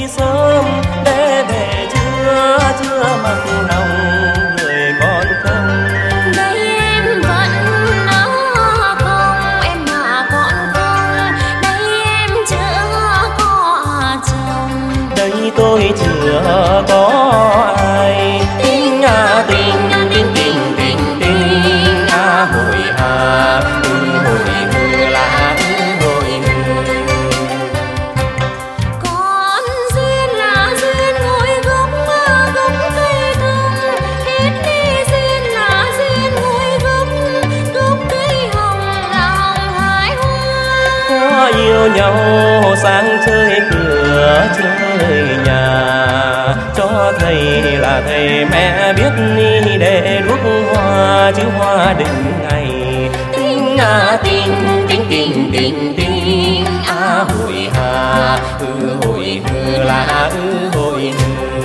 đi sớm để về chưa mặc lòng người còn không. Đây em vẫn ở không em mà còn không, đây em chưa có chồng, đây tôi chưa có ai. Tình à tình tình tình tình tình à hồi à hồi là hồi. còn duyên là duyên ngồi gốc cây thông, hết đi duyên là duyên ngồi gốc cây hồng là hồng hải hoa. Có yêu nhau sang chơi cửa chơi nhà, cho thầy là thầy mẹ biết đi để đuốc hoa chứ hoa định ngày. Tình à tình tình tình tình tình à hồi hà hồi là hồi.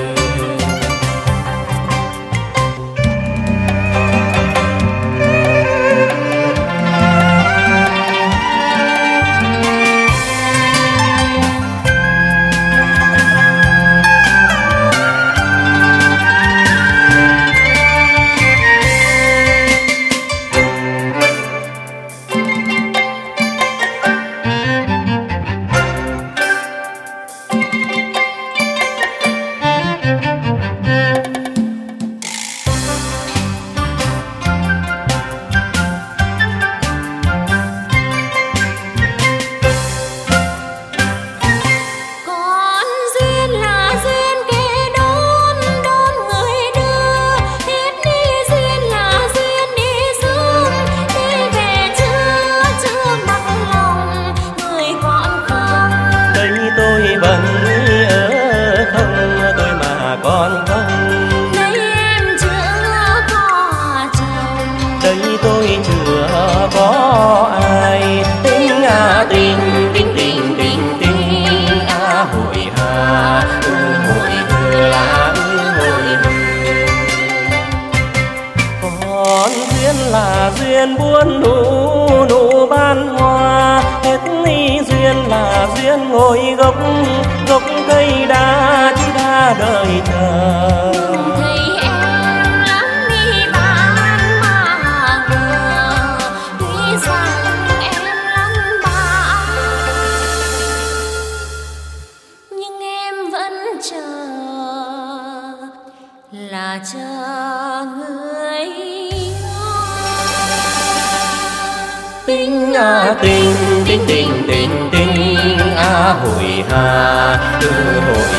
Vẫn ở không tôi mà còn không, đây em chưa có chồng, đây tôi chưa có ai. Tình à tình tình tình tình tình à hồi hà hồi là hồi. Còn duyên là duyên buồn nụ ban hoa, hết ly duyên là duyên ngồi gốc cây đa chứ đa đời chờ. thấy em lắm đi bán mà ngờ, tuy rằng em lắm bạn nhưng em vẫn chờ là chờ người. Tình à tình tình tình tình tình à hồi hà hồi